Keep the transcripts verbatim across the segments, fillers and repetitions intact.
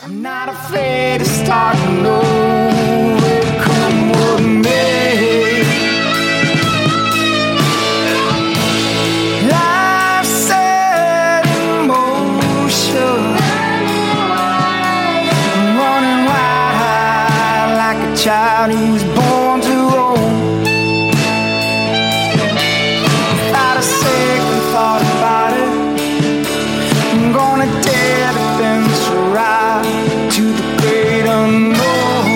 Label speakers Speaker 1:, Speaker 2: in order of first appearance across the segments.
Speaker 1: I'm not afraid to start over, come with me. Life set in motion, I'm running wild high like a child who's born to roam. Without a second thought about it, I'm gonna dare to venture out to the great unknown.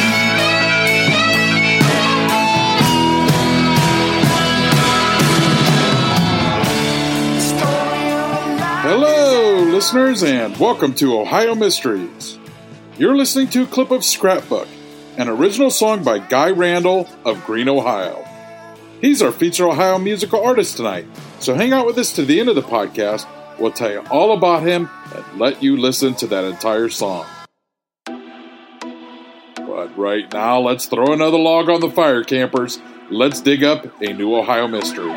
Speaker 2: Hello, listeners, and welcome to Ohio Mysteries. You're listening to a clip of Scrapbook, an original song by Guy Randall of Green, Ohio. He's our featured Ohio musical artist tonight, so hang out with us to the end of the podcast. We'll tell you all about him and let you listen to that entire song. But right now, let's throw another log on the fire, campers. Let's dig up a new Ohio mystery.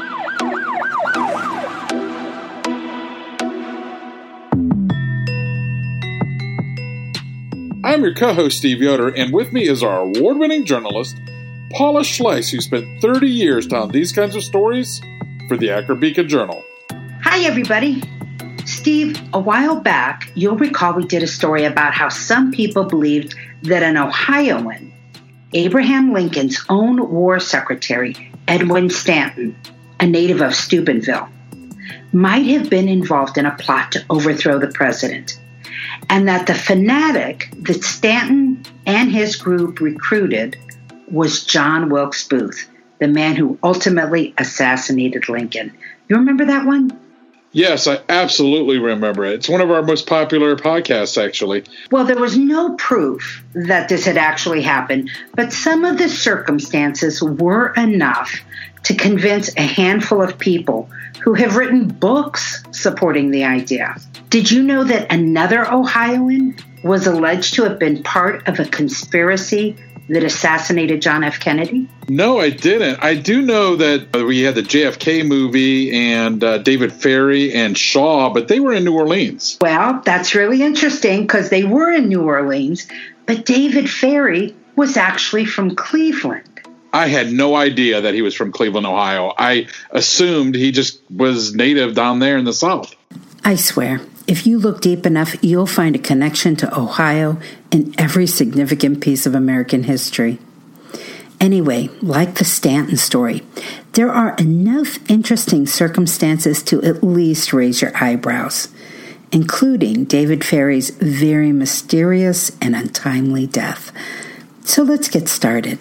Speaker 2: I'm your co-host, Steve Yoder, and with me is our award-winning journalist, Paula Schleiss, who spent thirty years telling these kinds of stories for the Akron Beacon Journal.
Speaker 3: Hi, everybody. Steve, a while back, you'll recall we did a story about how some people believed that an Ohioan, Abraham Lincoln's own war secretary, Edwin Stanton, a native of Steubenville, might have been involved in a plot to overthrow the president, and that the fanatic that Stanton and his group recruited was John Wilkes Booth, the man who ultimately assassinated Lincoln. You remember that one?
Speaker 2: Yes, I absolutely remember it. It's one of our most popular podcasts, actually.
Speaker 3: Well, there was no proof that this had actually happened, but some of the circumstances were enough to convince a handful of people who have written books supporting the idea. Did you know that another Ohioan was alleged to have been part of a conspiracy that assassinated John F. Kennedy?
Speaker 2: No, I didn't. I do know that we had the J F K movie and uh, David Ferrie and Shaw, but they were in New Orleans.
Speaker 3: Well, that's really interesting because they were in New Orleans, but David Ferrie was actually from Cleveland.
Speaker 2: I had no idea that he was from Cleveland, Ohio. I assumed he just was native down there in the South.
Speaker 4: I swear, if you look deep enough, you'll find a connection to Ohio in every significant piece of American history. Anyway, like the Stanton story, there are enough interesting circumstances to at least raise your eyebrows, including David Ferrie's very mysterious and untimely death. So let's get started.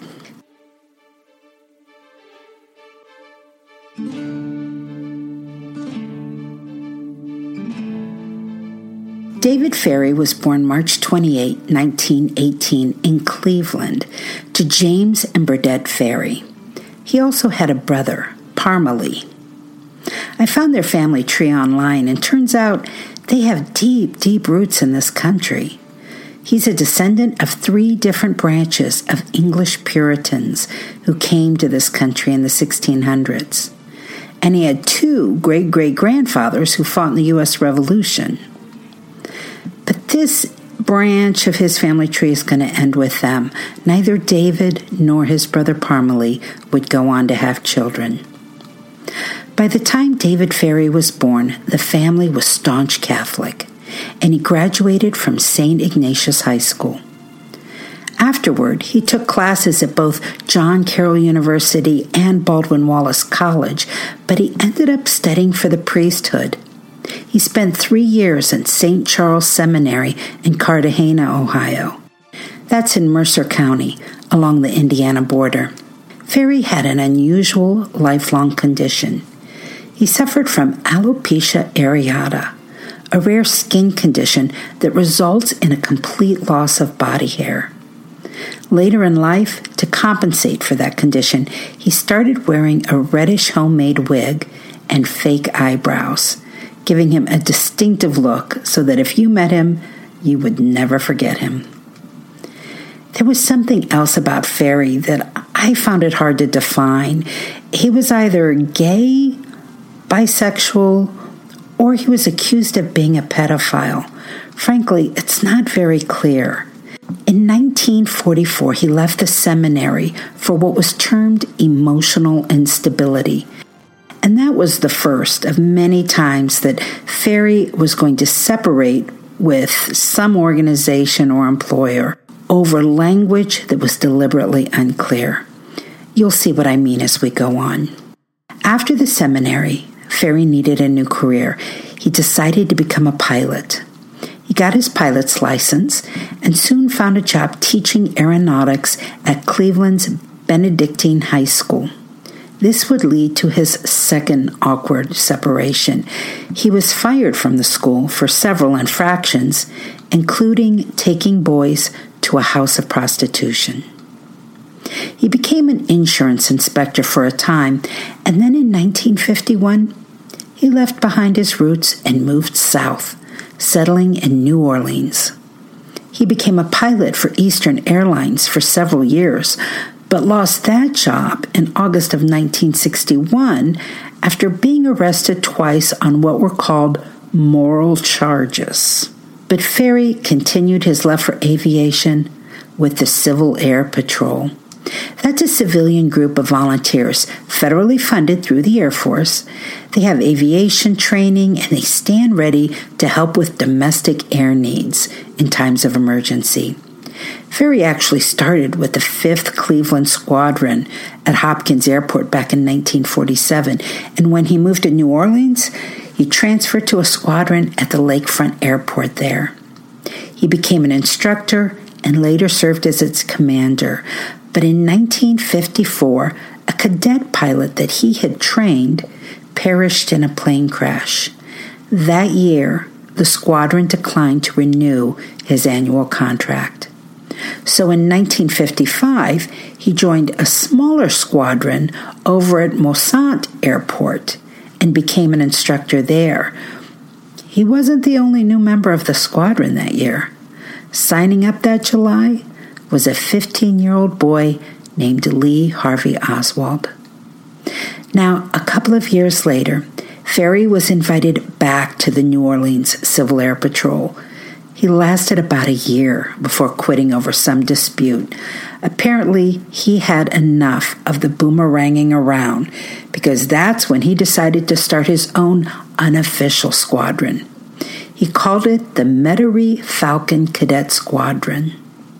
Speaker 4: David Ferrie was born March twenty-eighth, nineteen eighteen, in Cleveland to James and Burdette Ferrie. He also had a brother, Parmalee. I found their family tree online, and turns out they have deep, deep roots in this country. He's a descendant of three different branches of English Puritans who came to this country in the sixteen hundreds. And he had two great-great-grandfathers who fought in the U S Revolution. But this branch of his family tree is going to end with them. Neither David nor his brother Parmalee would go on to have children. By the time David Ferrie was born, the family was staunch Catholic, and he graduated from Saint Ignatius High School. Afterward, he took classes at both John Carroll University and Baldwin Wallace College, but he ended up studying for the priesthood. He spent three years at Saint Charles Seminary in Cartagena, Ohio. That's in Mercer County, along the Indiana border. Ferrie had an unusual lifelong condition. He suffered from alopecia areata, a rare skin condition that results in a complete loss of body hair. Later in life, to compensate for that condition, he started wearing a reddish homemade wig and fake eyebrows, giving him a distinctive look so that if you met him, you would never forget him. There was something else about Ferrie that I found it hard to define. He was either gay, bisexual, or he was accused of being a pedophile. Frankly, it's not very clear. In nineteen forty-four, he left the seminary for what was termed emotional instability. And that was the first of many times that Ferry was going to separate with some organization or employer over language that was deliberately unclear. You'll see what I mean as we go on. After the seminary, Ferry needed a new career. He decided to become a pilot. He got his pilot's license and soon found a job teaching aeronautics at Cleveland's Benedictine High School. This would lead to his second awkward separation. He was fired from the school for several infractions, including taking boys to a house of prostitution. He became an insurance inspector for a time, and then in nineteen fifty-one, he left behind his roots and moved south, settling in New Orleans. He became a pilot for Eastern Airlines for several years, but lost that job in August of nineteen sixty-one after being arrested twice on what were called moral charges. But Ferry continued his love for aviation with the Civil Air Patrol. That's a civilian group of volunteers, federally funded through the Air Force. They have aviation training and they stand ready to help with domestic air needs in times of emergency. Ferry actually started with the fifth Cleveland Squadron at Hopkins Airport back in nineteen forty-seven, and when he moved to New Orleans, he transferred to a squadron at the Lakefront Airport there. He became an instructor and later served as its commander. But in nineteen fifty-four, a cadet pilot that he had trained perished in a plane crash. That year, the squadron declined to renew his annual contract. So in nineteen fifty-five, he joined a smaller squadron over at Mossant Airport and became an instructor there. He wasn't the only new member of the squadron that year. Signing up that July was a fifteen-year-old boy named Lee Harvey Oswald. Now, a couple of years later, Ferry was invited back to the New Orleans Civil Air Patrol. He lasted about a year before quitting over some dispute. Apparently, he had enough of the boomeranging around, because that's when he decided to start his own unofficial squadron. He called it the Metairie Falcon Cadet Squadron.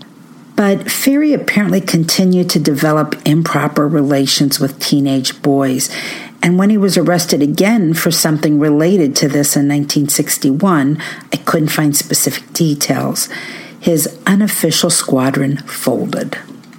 Speaker 4: But Ferry apparently continued to develop improper relations with teenage boys, and when he was arrested again for something related to this in nineteen sixty-one, I couldn't find specific details, his unofficial squadron folded.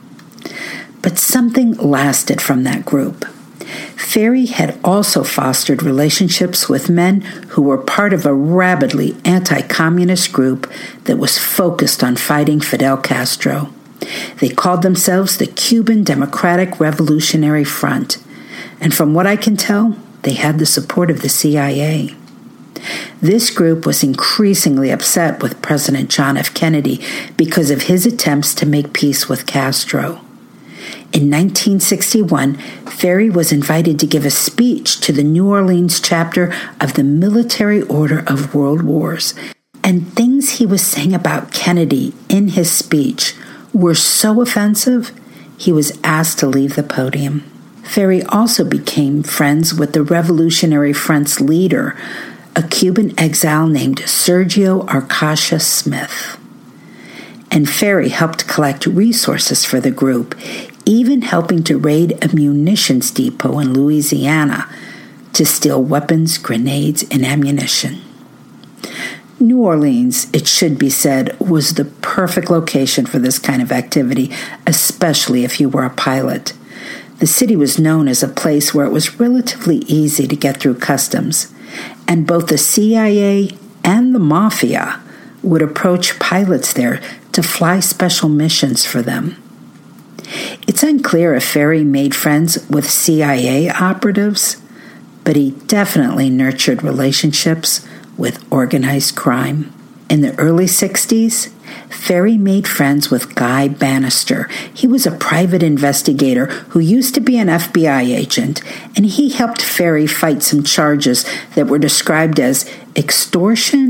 Speaker 4: But something lasted from that group. Ferry had also fostered relationships with men who were part of a rabidly anti-communist group that was focused on fighting Fidel Castro. They called themselves the Cuban Democratic Revolutionary Front, and from what I can tell, they had the support of the C I A. This group was increasingly upset with President John F. Kennedy because of his attempts to make peace with Castro. In nineteen sixty-one, Ferry was invited to give a speech to the New Orleans chapter of the Military Order of World Wars, and things he was saying about Kennedy in his speech were so offensive, he was asked to leave the podium. Ferry also became friends with the Revolutionary Front's leader, a Cuban exile named Sergio Arcacha Smith. And Ferry helped collect resources for the group, even helping to raid a munitions depot in Louisiana to steal weapons, grenades, and ammunition. New Orleans, it should be said, was the perfect location for this kind of activity, especially if you were a pilot. The city was known as a place where it was relatively easy to get through customs, and both the C I A and the Mafia would approach pilots there to fly special missions for them. It's unclear if Ferry made friends with C I A operatives, but he definitely nurtured relationships with organized crime. In the early sixties, Ferry made friends with Guy Bannister. He was a private investigator who used to be an F B I agent, and he helped Ferry fight some charges that were described as extortion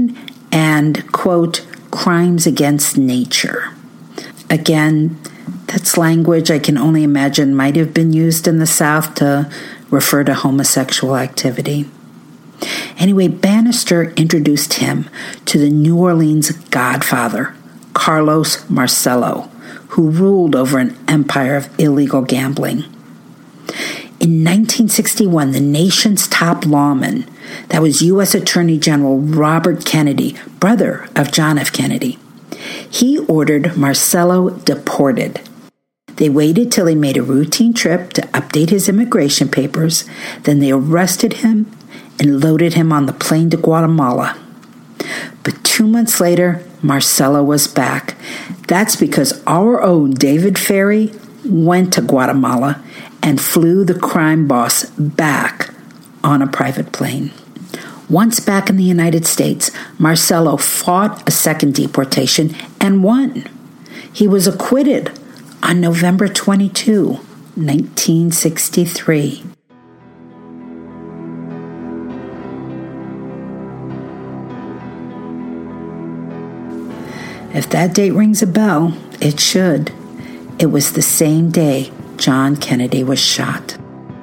Speaker 4: and, quote, crimes against nature. Again, that's language I can only imagine might have been used in the South to refer to homosexual activity. Anyway, Bannister introduced him to the New Orleans godfather, Carlos Marcello, who ruled over an empire of illegal gambling. In nineteen sixty-one, the nation's top lawman, that was U S Attorney General Robert Kennedy, brother of John F. Kennedy, he ordered Marcello deported. They waited till he made a routine trip to update his immigration papers, then they arrested him and loaded him on the plane to Guatemala. But two months later, Marcello was back. That's because our own David Ferrie went to Guatemala and flew the crime boss back on a private plane. Once back in the United States, Marcello fought a second deportation and won. He was acquitted on November twenty-second, nineteen sixty-three. If that date rings a bell, it should. It was the same day John Kennedy was shot.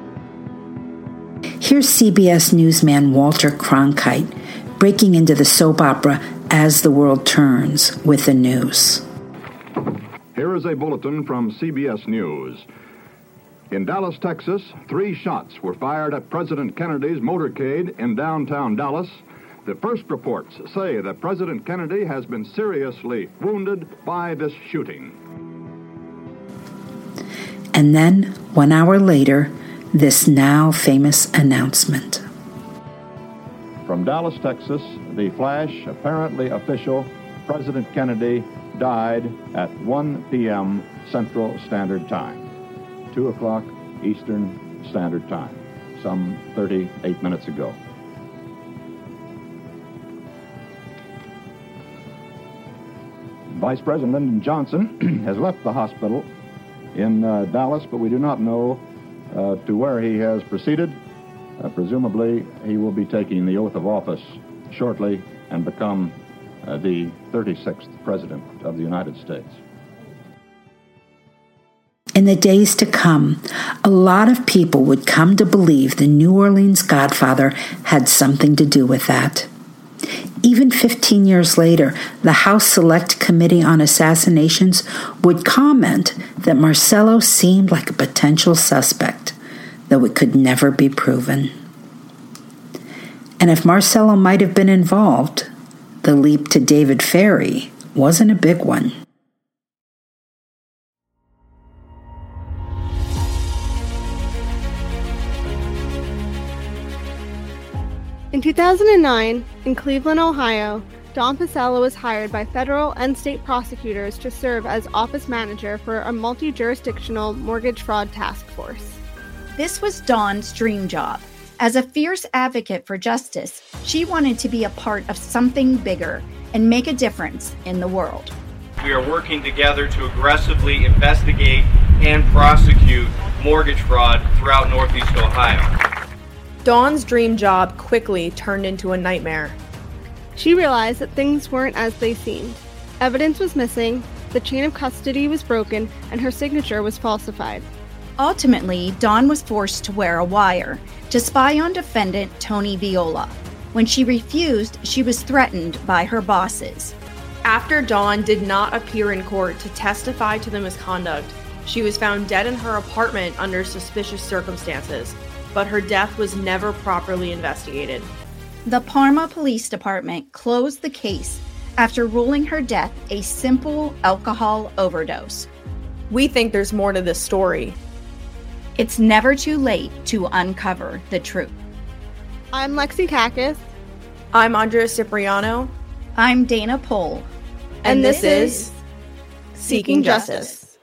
Speaker 4: Here's C B S newsman Walter Cronkite breaking into the soap opera As the World Turns with the news.
Speaker 5: Here is a bulletin from C B S News. In Dallas, Texas, three shots were fired at President Kennedy's motorcade in downtown Dallas. The first reports say that President Kennedy has been seriously wounded by this shooting.
Speaker 4: And then, one hour later, this now famous announcement.
Speaker 5: From Dallas, Texas, the flash, apparently official, President Kennedy died at one p.m. Central Standard Time, two o'clock Eastern Standard Time, some thirty-eight minutes ago. Vice President Lyndon Johnson has left the hospital in uh, Dallas, but we do not know uh, to where he has proceeded. Uh, presumably, he will be taking the oath of office shortly and become uh, the thirty-sixth President of the United States.
Speaker 4: In the days to come, a lot of people would come to believe the New Orleans Godfather had something to do with that. Even fifteen years later, the House Select Committee on Assassinations would comment that Marcello seemed like a potential suspect, though it could never be proven. And if Marcello might have been involved, the leap to David Ferrie wasn't a big one.
Speaker 6: In two thousand nine, in Cleveland, Ohio, Don Pisello was hired by federal and state prosecutors to serve as office manager for a multi-jurisdictional mortgage fraud task force.
Speaker 7: This was Dawn's dream job. As a fierce advocate for justice, she wanted to be a part of something bigger and make a difference in the world.
Speaker 8: We are working together to aggressively investigate and prosecute mortgage fraud throughout Northeast Ohio.
Speaker 9: Dawn's dream job quickly turned into a nightmare.
Speaker 6: She realized that things weren't as they seemed. Evidence was missing, the chain of custody was broken, and her signature was falsified.
Speaker 7: Ultimately, Dawn was forced to wear a wire to spy on defendant Tony Viola. When she refused, she was threatened by her bosses.
Speaker 9: After Dawn did not appear in court to testify to the misconduct, she was found dead in her apartment under suspicious circumstances, but her death was never properly investigated.
Speaker 7: The Parma Police Department closed the case after ruling her death a simple alcohol overdose.
Speaker 9: We think there's more to this story.
Speaker 7: It's never too late to uncover the truth.
Speaker 6: I'm Lexi Kakis.
Speaker 9: I'm Andrea Cipriano.
Speaker 7: I'm Dana Pohl.
Speaker 9: And, and this, this is Seeking Justice.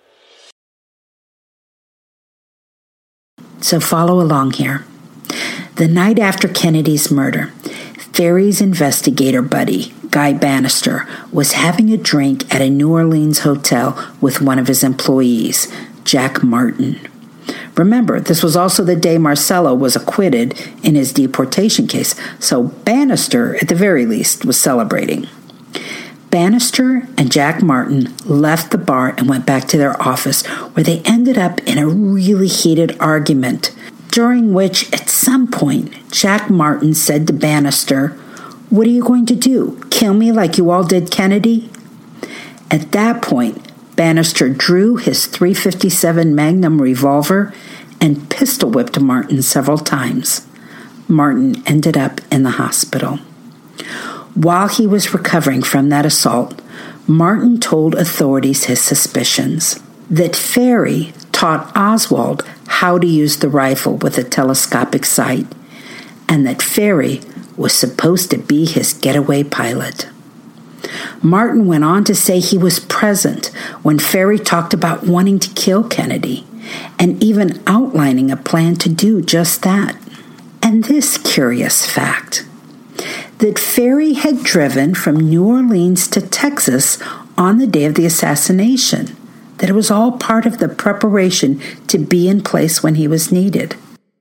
Speaker 4: So follow along here. The night after Kennedy's murder, Ferrie's investigator buddy, Guy Bannister, was having a drink at a New Orleans hotel with one of his employees, Jack Martin. Remember, this was also the day Marcello was acquitted in his deportation case, so Bannister, at the very least, was celebrating. Bannister and Jack Martin left the bar and went back to their office, where they ended up in a really heated argument, during which, at some point, Jack Martin said to Bannister, "What are you going to do? Kill me like you all did Kennedy?" At that point, Bannister drew his three fifty-seven Magnum revolver and pistol whipped Martin several times. Martin ended up in the hospital. While he was recovering from that assault, Martin told authorities his suspicions that Ferry taught Oswald how to use the rifle with a telescopic sight, and that Ferry was supposed to be his getaway pilot. Martin went on to say he was present when Ferry talked about wanting to kill Kennedy, and even outlining a plan to do just that. And this curious fact, that Ferry had driven from New Orleans to Texas on the day of the assassination, that it was all part of the preparation to be in place when he was needed.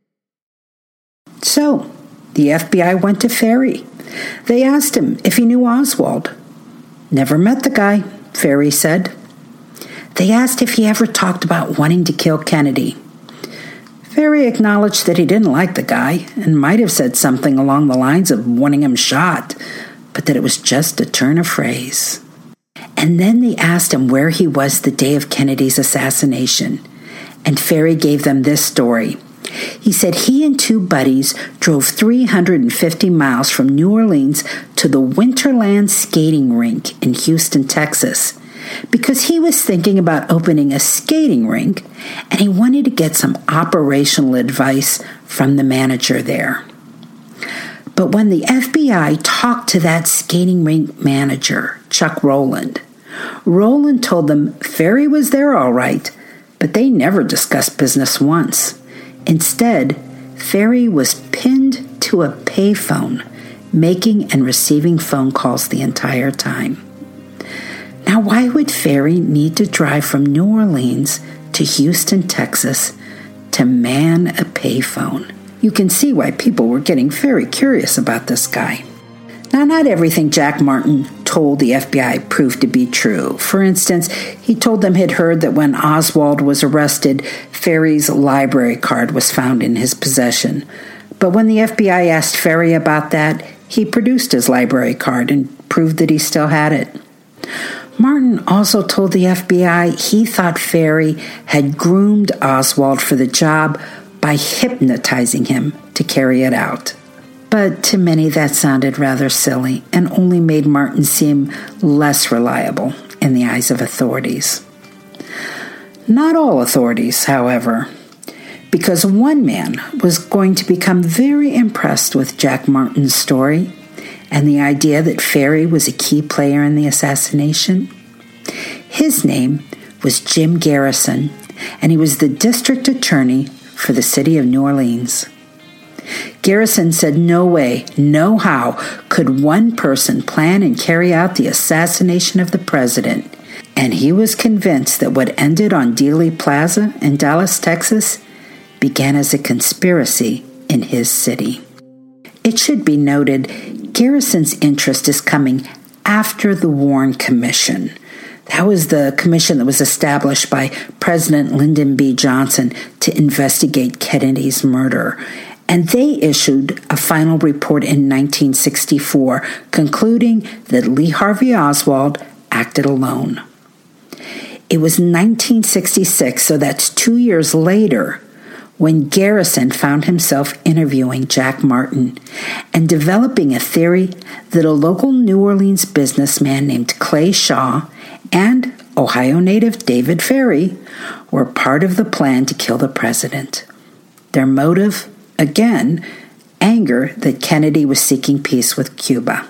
Speaker 4: So, the F B I went to Ferry. They asked him if he knew Oswald. "Never met the guy," Ferry said. They asked if he ever talked about wanting to kill Kennedy. Ferry acknowledged that he didn't like the guy and might have said something along the lines of wanting him shot, but that it was just a turn of phrase. And then they asked him where he was the day of Kennedy's assassination, and Ferry gave them this story. He said he and two buddies drove three hundred fifty miles from New Orleans to the Winterland skating rink in Houston, Texas, because he was thinking about opening a skating rink and he wanted to get some operational advice from the manager there. But when the F B I talked to that skating rink manager, Chuck Rowland, Rowland told them Ferry was there all right, but they never discussed business once. Instead, Ferry was pinned to a payphone, making and receiving phone calls the entire time. Now, why would Ferry need to drive from New Orleans to Houston, Texas, to man a payphone? You can see why people were getting very curious about this guy. Now, not everything Jack Martin told the F B I proved to be true. For instance, he told them he'd heard that when Oswald was arrested, Ferry's library card was found in his possession. But when the F B I asked Ferry about that, he produced his library card and proved that he still had it. Martin also told the F B I he thought Ferry had groomed Oswald for the job by hypnotizing him to carry it out. But to many that sounded rather silly and only made Martin seem less reliable in the eyes of authorities. Not all authorities, however, because one man was going to become very impressed with Jack Martin's story and the idea that Ferry was a key player in the assassination. His name was Jim Garrison, and he was the district attorney for the city of New Orleans. Garrison said no way, no how could one person plan and carry out the assassination of the president, and he was convinced that what ended on Dealey Plaza in Dallas, Texas, began as a conspiracy in his city. It should be noted, Garrison's interest is coming after the Warren Commission. That was the commission that was established by President Lyndon B. Johnson to investigate Kennedy's murder. And they issued a final report in nineteen sixty-four concluding that Lee Harvey Oswald acted alone. It was nineteen sixty-six, so that's two years later, when Garrison found himself interviewing Jack Martin and developing a theory that a local New Orleans businessman named Clay Shaw and Ohio native David Ferry were part of the plan to kill the president. Their motive? Again, anger that Kennedy was seeking peace with Cuba.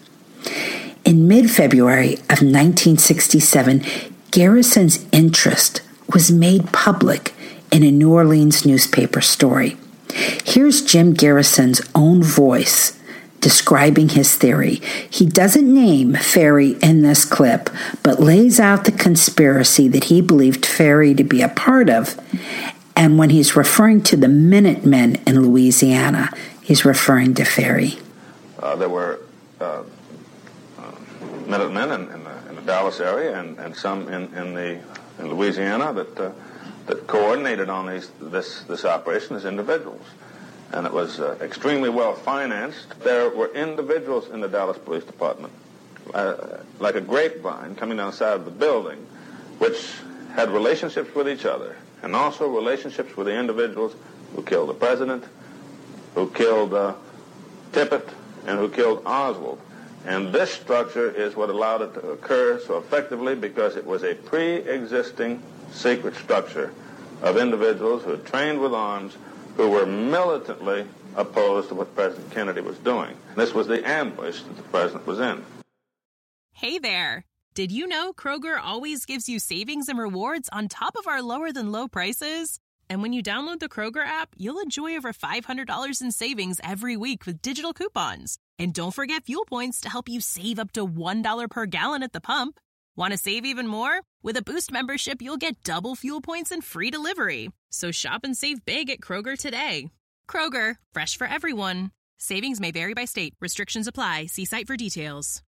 Speaker 4: In mid-February of nineteen sixty-seven, Garrison's interest was made public in a New Orleans newspaper story. Here's Jim Garrison's own voice describing his theory. He doesn't name Ferry in this clip, but lays out the conspiracy that he believed Ferry to be a part of, And when he's referring to the Minutemen in Louisiana, he's referring to Ferry.
Speaker 10: Uh, there were uh, uh, Minutemen in, in, the, in the Dallas area and, and some in, in the in Louisiana that uh, that coordinated on these this this operation as individuals, and it was uh, extremely well financed. There were individuals in the Dallas Police Department, uh, like a grapevine coming down the side of the building, which had relationships with each other and also relationships with the individuals who killed the president, who killed uh, Tippit, and who killed Oswald. And this structure is what allowed it to occur so effectively because it was a pre-existing secret structure of individuals who had trained with arms, who were militantly opposed to what President Kennedy was doing. This was the ambush that the president was in.
Speaker 11: Hey there. Did you know Kroger always gives you savings and rewards on top of our lower-than-low prices? And when you download the Kroger app, you'll enjoy over five hundred dollars in savings every week with digital coupons. And don't forget fuel points to help you save up to one dollar per gallon at the pump. Want to save even more? With a Boost membership, you'll get double fuel points and free delivery. So shop and save big at Kroger today. Kroger, fresh for everyone. Savings may vary by state. Restrictions apply. See site for details.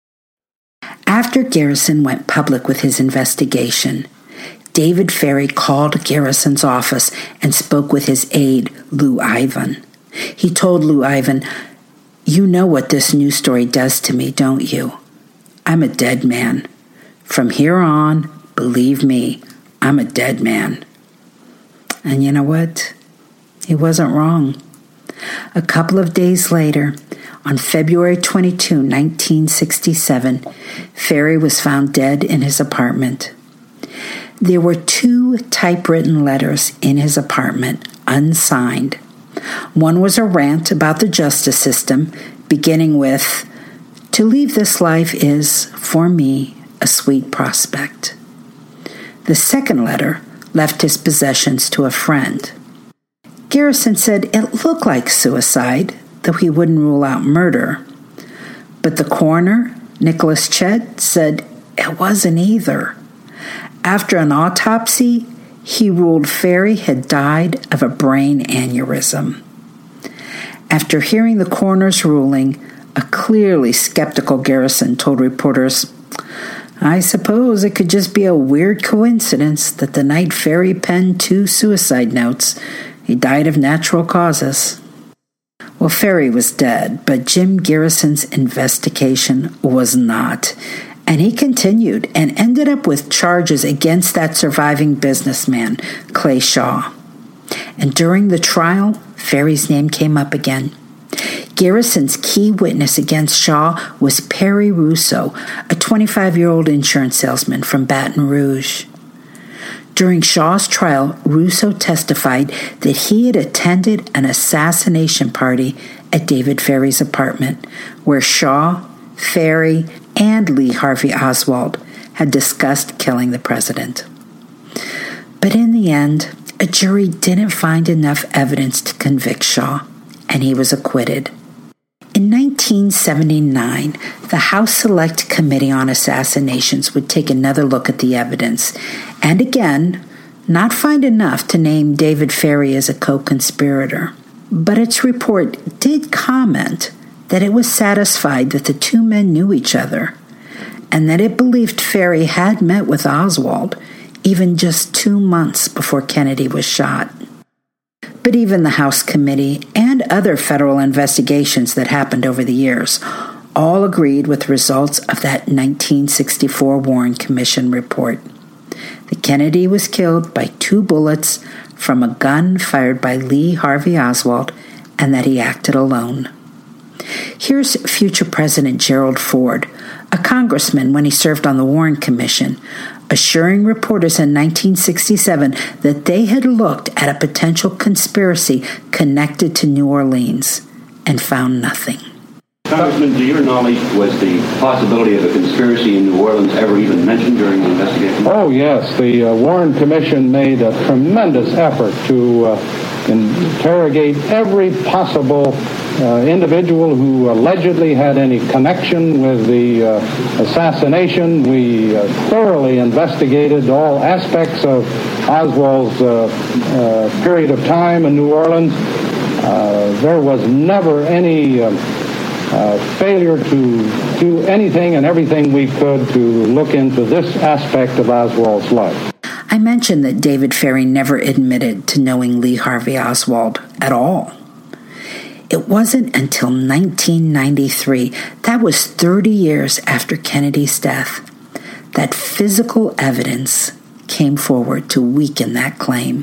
Speaker 4: After Garrison went public with his investigation, David Ferry called Garrison's office and spoke with his aide, Lou Ivan. He told Lou Ivan, "You know what this news story does to me, don't you? I'm a dead man. From here on, believe me, I'm a dead man." And you know what? He wasn't wrong. A couple of days later, on February twenty-second, nineteen sixty-seven, Ferry was found dead in his apartment. There were two typewritten letters in his apartment, unsigned. One was a rant about the justice system, beginning with, "To leave this life is, for me, a sweet prospect." The second letter left his possessions to a friend. Garrison said it looked like suicide, though he wouldn't rule out murder. But the coroner, Nicholas Chet, said it wasn't either. After an autopsy, he ruled Ferry had died of a brain aneurysm. After hearing the coroner's ruling, a clearly skeptical Garrison told reporters, "I suppose it could just be a weird coincidence that the night Ferry penned two suicide notes, he died of natural causes." Well, Ferry was dead, but Jim Garrison's investigation was not. And he continued and ended up with charges against that surviving businessman, Clay Shaw. And during the trial, Ferry's name came up again. Garrison's key witness against Shaw was Perry Russo, a twenty-five-year-old insurance salesman from Baton Rouge. During Shaw's trial, Russo testified that he had attended an assassination party at David Ferry's apartment, where Shaw, Ferry, and Lee Harvey Oswald had discussed killing the president. But in the end, a jury didn't find enough evidence to convict Shaw, and he was acquitted. In nineteen seventy-nine, the House Select Committee on Assassinations would take another look at the evidence, and again, not find enough to name David Ferry as a co-conspirator. But its report did comment that it was satisfied that the two men knew each other, and that it believed Ferry had met with Oswald even just two months before Kennedy was shot. But even the House Committee and other federal investigations that happened over the years all agreed with the results of that nineteen sixty-four Warren Commission report. That Kennedy was killed by two bullets from a gun fired by Lee Harvey Oswald, and that he acted alone. Here's future President Gerald Ford, a congressman when he served on the Warren Commission, assuring reporters in nineteen sixty-seven that they had looked at a potential conspiracy connected to New Orleans and found nothing.
Speaker 12: Congressman, to your knowledge, was the possibility of a conspiracy in New Orleans ever even mentioned during the investigation?
Speaker 13: Oh, yes. The uh, Warren Commission made a tremendous effort to uh, interrogate every possible uh, individual who allegedly had any connection with the uh, assassination. We uh, thoroughly investigated all aspects of Oswald's uh, uh, period of time in New Orleans. Uh, there was never any uh, uh, failure to do anything and everything we could to look into this aspect of Oswald's life.
Speaker 4: I mentioned that David Ferrie never admitted to knowing Lee Harvey Oswald at all. It wasn't until nineteen ninety-three, that was thirty years after Kennedy's death, that physical evidence came forward to weaken that claim.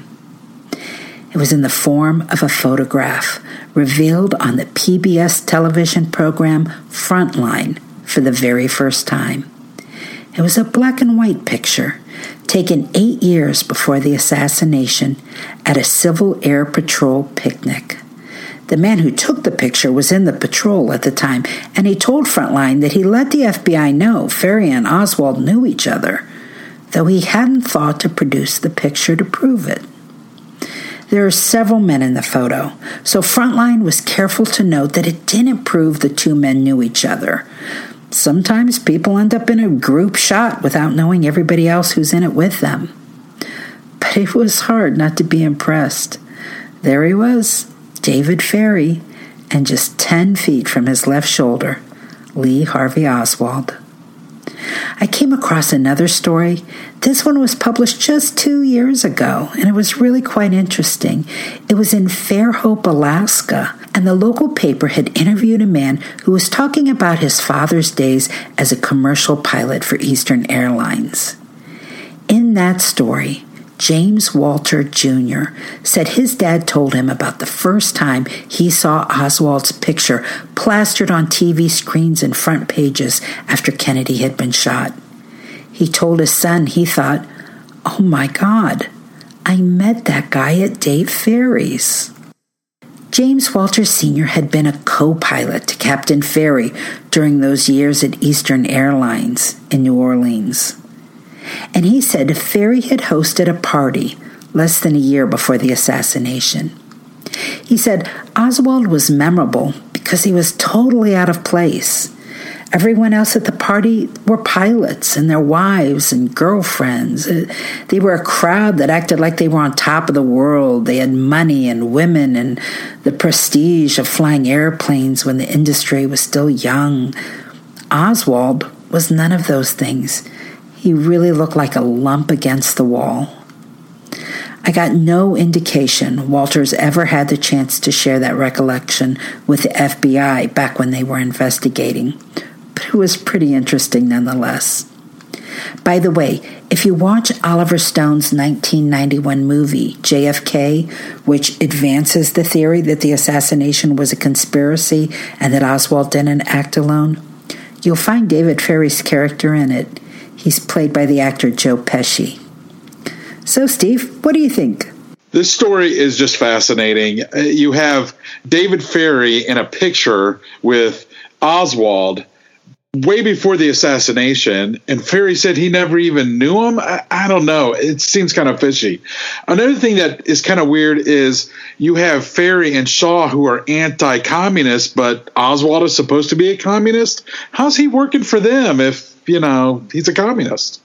Speaker 4: It was in the form of a photograph revealed on the P B S television program Frontline for the very first time. It was a black and white picture taken eight years before the assassination at a Civil Air Patrol picnic. The man who took the picture was in the patrol at the time, and he told Frontline that he let the F B I know Ferrie and Oswald knew each other, though he hadn't thought to produce the picture to prove it. There are several men in the photo, so Frontline was careful to note that it didn't prove the two men knew each other. Sometimes people end up in a group shot without knowing everybody else who's in it with them. But it was hard not to be impressed. There he was, David Ferrie, and just ten feet from his left shoulder, Lee Harvey Oswald. I came across another story. This one was published just two years ago, and it was really quite interesting. It was in Fairhope, Alaska, and the local paper had interviewed a man who was talking about his father's days as a commercial pilot for Eastern Airlines. In that story, James Walter Junior said his dad told him about the first time he saw Oswald's picture plastered on T V screens and front pages after Kennedy had been shot. He told his son he thought, "Oh my God, I met that guy at Dave Ferrie's." James Walter Senior had been a co-pilot to Captain Ferrie during those years at Eastern Airlines in New Orleans. And he said Ferrie had hosted a party less than a year before the assassination. He said Oswald was memorable because he was totally out of place. Everyone else at the party were pilots and their wives and girlfriends. They were a crowd that acted like they were on top of the world. They had money and women and the prestige of flying airplanes when the industry was still young. Oswald was none of those things. He really looked like a lump against the wall. I got no indication Walters ever had the chance to share that recollection with the F B I back when they were investigating, but it was pretty interesting nonetheless. By the way, if you watch Oliver Stone's nineteen ninety-one movie, J F K, which advances the theory that the assassination was a conspiracy and that Oswald didn't act alone, you'll find David Ferrie's character in it. He's played by the actor Joe Pesci. So, Steve, what do you think?
Speaker 2: This story is just fascinating. You have David Ferrie in a picture with Oswald way before the assassination, and Ferrie said he never even knew him. I, I don't know. It seems kind of fishy. Another thing that is kind of weird is you have Ferrie and Shaw who are anti-communist, but Oswald is supposed to be a communist. How's he working for them if, you know, he's a communist?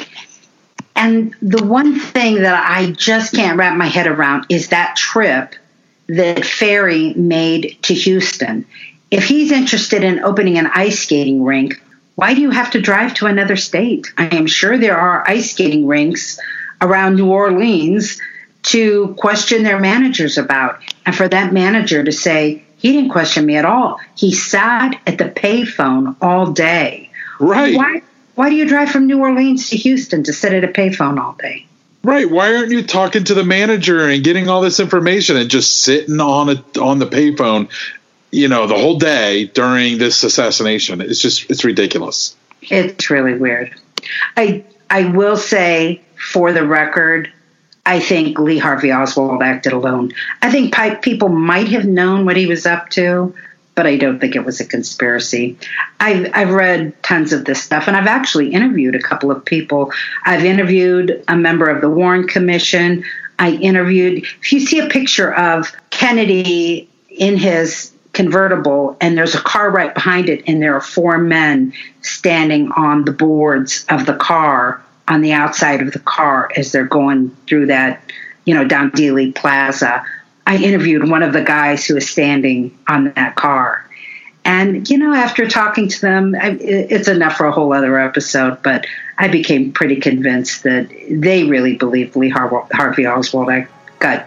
Speaker 3: And the one thing that I just can't wrap my head around is that trip that Ferrie made to Houston. If he's interested in opening an ice skating rink, why do you have to drive to another state? I am sure there are ice skating rinks around New Orleans to question their managers about. And for that manager to say, he didn't question me at all. He sat at the payphone all day.
Speaker 2: Right.
Speaker 3: Why, why do you drive from New Orleans to Houston to sit at a payphone all day?
Speaker 2: Right. Why aren't you talking to the manager and getting all this information and just sitting on it on the payphone, you know, the whole day during this assassination? It's just, it's ridiculous.
Speaker 3: It's really weird. I I will say, for the record, I think Lee Harvey Oswald acted alone. I think people might have known what he was up to, but I don't think it was a conspiracy. I've, I've read tons of this stuff, and I've actually interviewed a couple of people. I've interviewed a member of the Warren Commission. I interviewed, if you see a picture of Kennedy in his convertible, and there's a car right behind it, and there are four men standing on the boards of the car, on the outside of the car as they're going through that, you know, down Dealey Plaza. I interviewed one of the guys who was standing on that car. And, you know, after talking to them, I, it's enough for a whole other episode, but I became pretty convinced that they really believed Lee Har- Harvey Oswald I got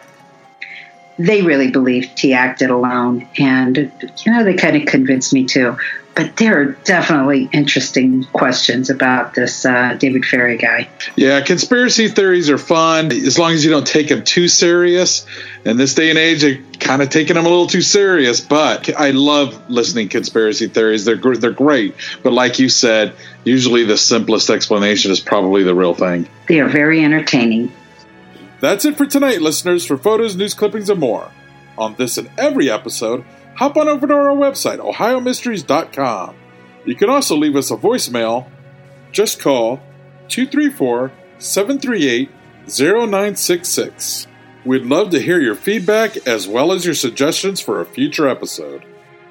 Speaker 3: They really believed he acted alone, and, you know, they kind of convinced me too. But there are definitely interesting questions about this uh, David Ferrie guy.
Speaker 2: Yeah, conspiracy theories are fun as long as you don't take them too serious. In this day and age, they're kind of taking them a little too serious. But I love listening to conspiracy theories. They're they're great. But like you said, usually the simplest explanation is probably the real thing.
Speaker 3: They are very entertaining.
Speaker 2: That's it for tonight, listeners. For photos, news clippings, and more on this and every episode, hop on over to our website, ohio mysteries dot com. You can also leave us a voicemail. Just call two three four, seven three eight, zero nine six six. We'd love to hear your feedback as well as your suggestions for a future episode.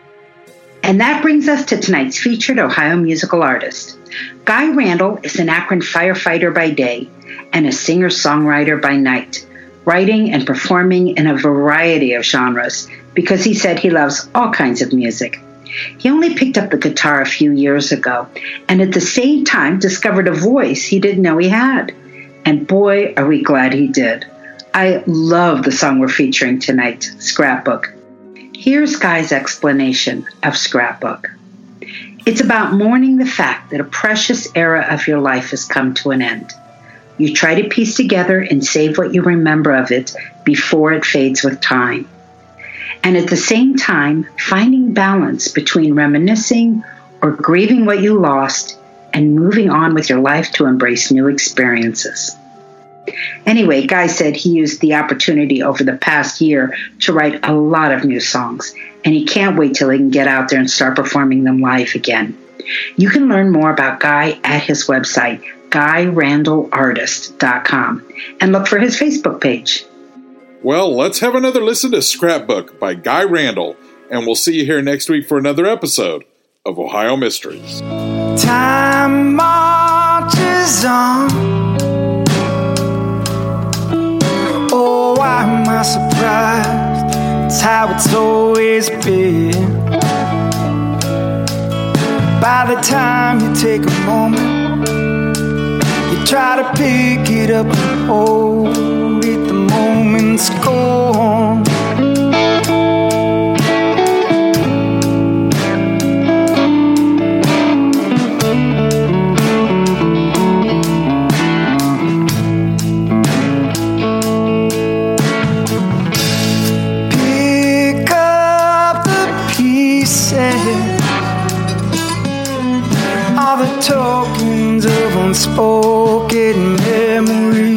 Speaker 3: And that brings us to tonight's featured Ohio musical artist. Guy Randall is an Akron firefighter by day and a singer-songwriter by night, writing and performing in a variety of genres because he said he loves all kinds of music. He only picked up the guitar a few years ago and at the same time discovered a voice he didn't know he had. And boy, are we glad he did. I love the song we're featuring tonight, Scrapbook. Here's Guy's explanation of Scrapbook. It's about mourning the fact that a precious era of your life has come to an end. You try to piece together and save what you remember of it before it fades with time. And at the same time, finding balance between reminiscing or grieving what you lost and moving on with your life to embrace new experiences. Anyway, Guy said he used the opportunity over the past year to write a lot of new songs, and he can't wait till he can get out there and start performing them live again. You can learn more about Guy at his website, guy randall artist dot com, and look for his Facebook page.
Speaker 2: Well, let's have another listen to Scrapbook by Guy Randall, and we'll see you here next week for another episode of Ohio Mysteries.
Speaker 1: Time marches on. Oh, why am I surprised? It's how it's always been. By the time you take a moment, you try to pick it up and hold it, the moment's gone. All the tokens of unspoken memories,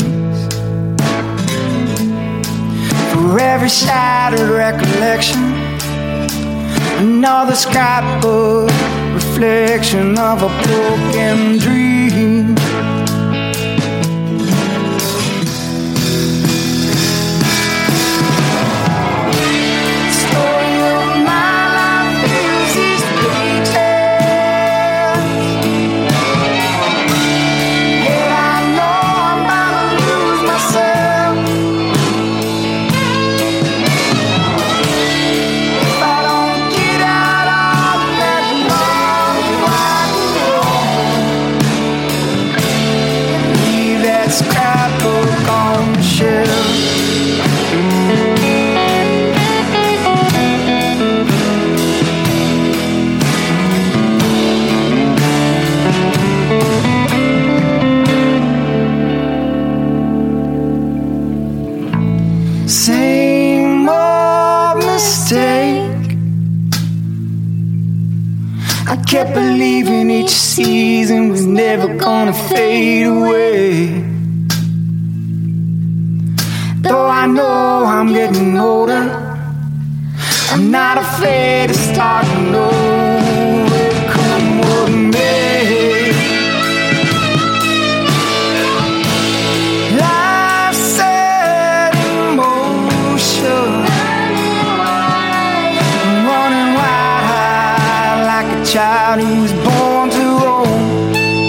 Speaker 1: for every shattered recollection, another scrapbook reflection of a broken dream. Same old mistake. I kept believing each season was never gonna fade away. Though I know I'm getting older, I'm not afraid to start over, come what may. Life set in motion, running wide high like a child who was born to roam.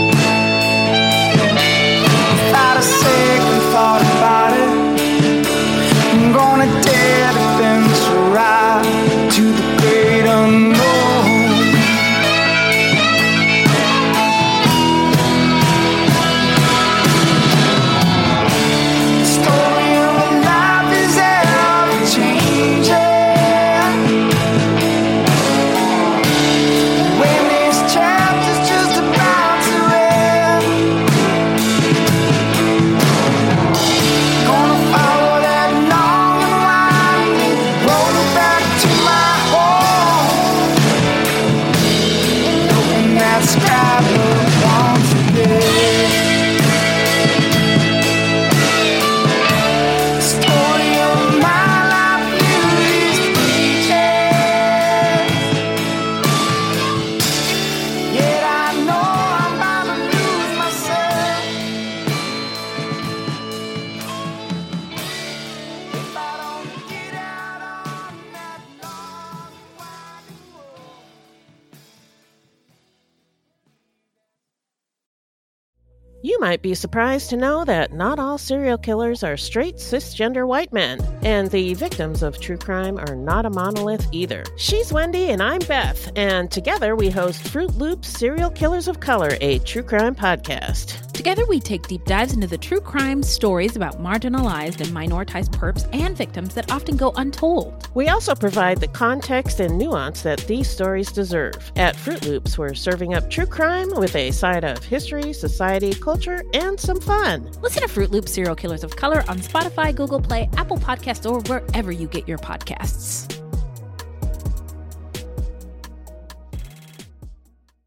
Speaker 1: Without a second thought about it, I'm gonna dare to venture right to the great unknown. The story of a life is ever changing. When this chapter's just about to end, gonna follow that long and winding road back to my home, and open that scrapbook once again. The story of my life uses pages, yet I know I'm bound to lose myself if I don't get out on that long winding road.
Speaker 14: You might be surprised to know that not all serial killers are straight cisgender white men, and the victims of true crime are not a monolith either. She's Wendy and I'm Beth, and together we host Fruit Loops Serial Killers of Color, a true crime podcast.
Speaker 15: Together, we take deep dives into the true crime stories about marginalized and minoritized perps and victims that often go untold.
Speaker 14: We also provide the context and nuance that these stories deserve. At Fruit Loops, we're serving up true crime with a side of history, society, culture, and some fun.
Speaker 15: Listen to Fruit Loops Serial Killers of Color on Spotify, Google Play, Apple Podcasts, or wherever you get your podcasts.